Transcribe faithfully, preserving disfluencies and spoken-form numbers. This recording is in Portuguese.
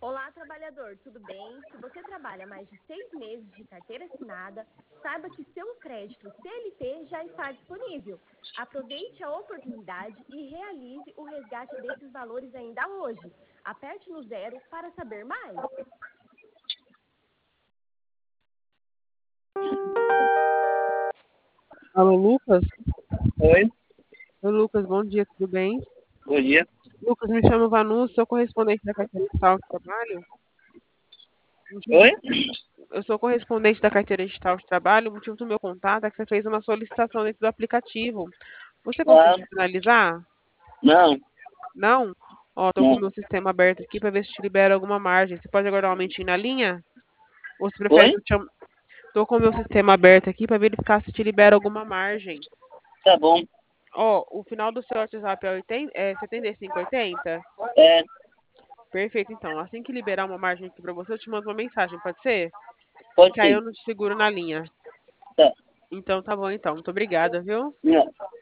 Olá, trabalhador, tudo bem? Se você trabalha mais de seis meses de carteira assinada, saiba que seu crédito C L T já está disponível. Aproveite a oportunidade e realize o resgate desses valores ainda hoje. Aperte no zero para saber mais. Alô, Lucas? Oi, Oi, Lucas, bom dia, tudo bem? bom dia. Lucas, me chamo Vanucci, sou correspondente da Carteira Digital de Trabalho. O motivo- Oi? Eu sou correspondente da Carteira Digital de Trabalho. O motivo do meu contato é que você fez uma solicitação dentro do aplicativo. Você Ah, conseguiu finalizar? não, Não? Ó, tô com o não. meu sistema aberto aqui para ver se te libera alguma margem. Você pode aguardar um momentinho na linha? Ou você prefere Oi? que eu te chame? Tô com o meu sistema aberto aqui para verificar se te libera alguma margem. Tá bom. Ó, o final do seu WhatsApp é, oitenta, é setenta e cinco oitenta? É, Perfeito, então. Assim que liberar uma margem aqui pra você, eu te mando uma mensagem, pode ser? pode Que aí sim. eu não te seguro na linha. Tá. Então tá bom, então. Muito obrigada, viu? Não.